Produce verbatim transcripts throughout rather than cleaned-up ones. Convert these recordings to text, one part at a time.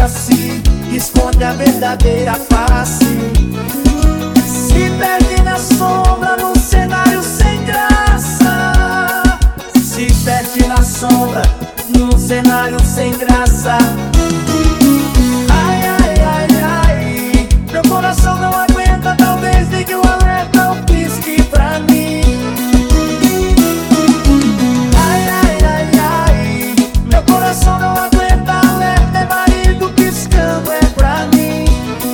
liga-se, esconde a verdadeira face. Se perde na sombra num cenário sem graça. Se perde na sombra num cenário sem graça. Ai, ai, ai, ai, meu coração não aguenta, talvez ligue o alerta ou pisque pra mim. Ai, ai, ai, ai, meu coração não aguenta, alerta é marido piscando, é pra mim.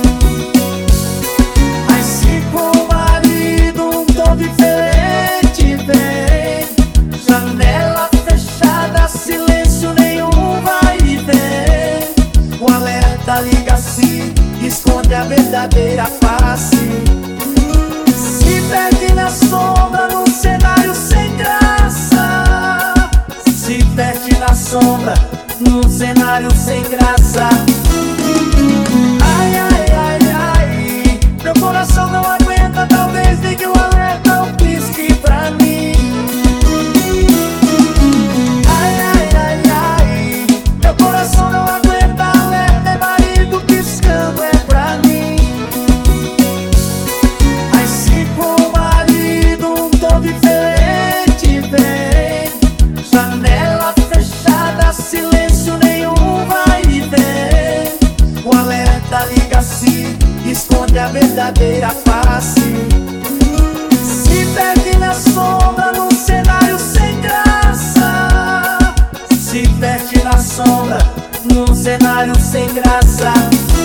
Mas se com o marido um tom diferente vem, janela fechada, silêncio nenhum vai e vem. O alerta liga-se, esconde a verdadeira face. Se perde na sombra num cenário sem graça. Se perde na sombra num cenário sem graça. Ai, ai, ai, ai, meu coração não aguenta, talvez ligue o alerta ou pisque pra mim. Ai, ai, ai, ai, meu coração não aguenta, alerta é marido piscando, é pra mim. Mas se com o marido um tom diferente vem, janela fechada, silêncio nenhum vai e vem. O alerta liga-se, esconde a verdadeira face. Se perde na sombra num cenário sem graça. Se perde na sombra num cenário sem graça.